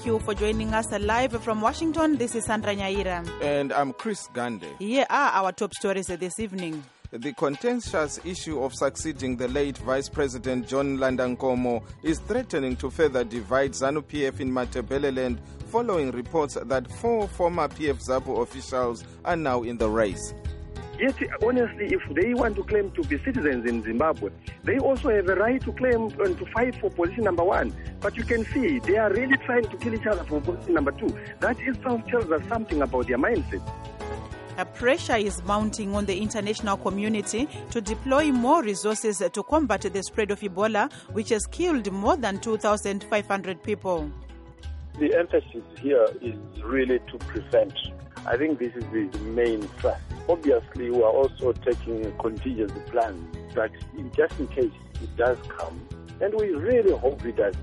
Thank you for joining us live from Washington. This is Sandra Nyaira. And I'm Chris Gande. Here are our top stories this evening. The contentious issue of succeeding the late Vice President John Landankomo is threatening to further divide ZANU-PF in Matabeleland following reports that 4 former PF ZAPU officials are now in the race. Yet, honestly, if they want to claim to be citizens in Zimbabwe, they also have a right to claim and to fight for position number 1. But you can see they are really trying to kill each other for position number 2. That itself tells us something about their mindset. A pressure is mounting on the international community to deploy more resources to combat the spread of Ebola, which has killed more than 2,500 people. The emphasis here is really to prevent. I think this is the main thrust. Obviously, we are also taking a contingency plan that just in case it does come, and we really hope it doesn't.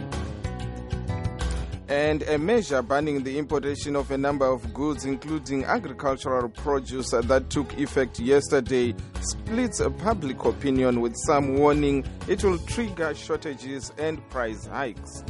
And a measure banning the importation of a number of goods, including agricultural produce, that took effect yesterday, splits public opinion, with some warning it will trigger shortages and price hikes.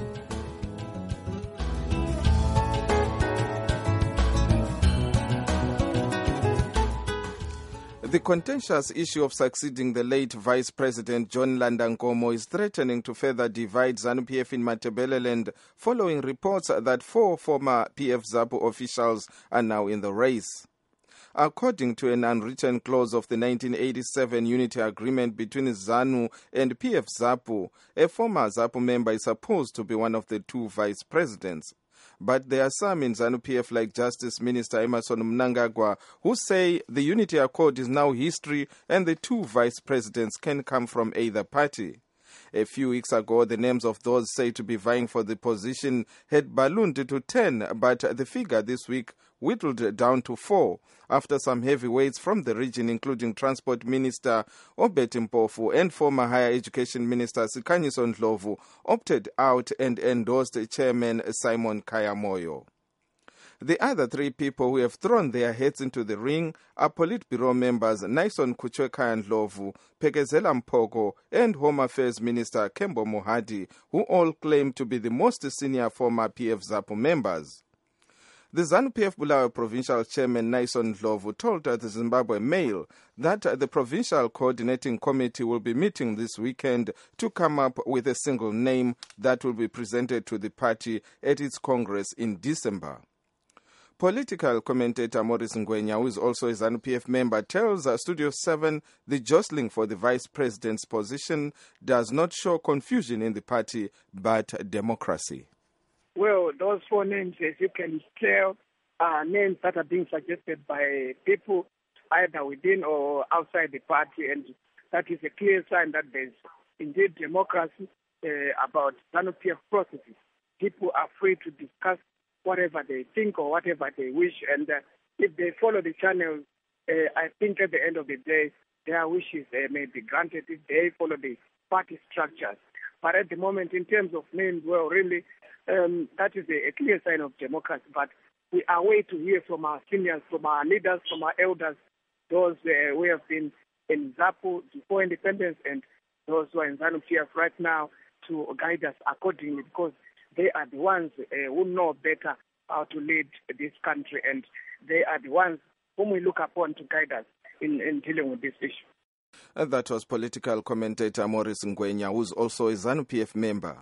The contentious issue of succeeding the late Vice President John Landankomo is threatening to further divide ZANU-PF in Matabeleland following reports that 4 former PF ZAPU officials are now in the race. According to an unwritten clause of the 1987 unity agreement between ZANU and PF ZAPU, a former ZAPU member is supposed to be one of the 2 vice presidents. But there are some in ZANU-PF, like Justice Minister Emmerson Mnangagwa, who say the Unity Accord is now history and the 2 vice presidents can come from either party. A few weeks ago, the names of those said to be vying for the position had ballooned to 10, but the figure this week whittled down to 4 after some heavyweights from the region, including Transport Minister Obed Mpofu and former Higher Education Minister Sikanyiso Ndlovu, opted out and endorsed Chairman Simon Kayamoyo. The other 3 people who have thrown their heads into the ring are Politburo members Naison Kuchwekaya Ndlovu, Pekezela Mpogo, and Home Affairs Minister Kembo Mohadi, who all claim to be the most senior former PF ZAPU members. The ZANU-PF Bulawayo Provincial Chairman Naison Ndlovu told the Zimbabwe Mail that the Provincial Coordinating Committee will be meeting this weekend to come up with a single name that will be presented to the party at its Congress in December. Political commentator Maurice Ngwenya, who is also a ZANU-PF member, tells Studio 7 the jostling for the vice president's position does not show confusion in the party, but democracy. Well, those 4 names, as you can tell, are names that are being suggested by people either within or outside the party, and that is a clear sign that there's indeed democracy about ZANU-PF processes. People are free to discuss whatever they think or whatever they wish, and if they follow the channels, I think at the end of the day, their wishes may be granted if they follow the party structures. But at the moment, in terms of names, well, really, that is a clear sign of democracy. But we are waiting to hear from our seniors, from our leaders, from our elders, those who have been in ZAPU before independence and those who are in ZANU-PF right now, to guide us accordingly, because they are the ones who know better how to lead this country, and they are the ones whom we look upon to guide us in dealing with this issue. That was political commentator Maurice Ngwenya, who is also a ZANU-PF member.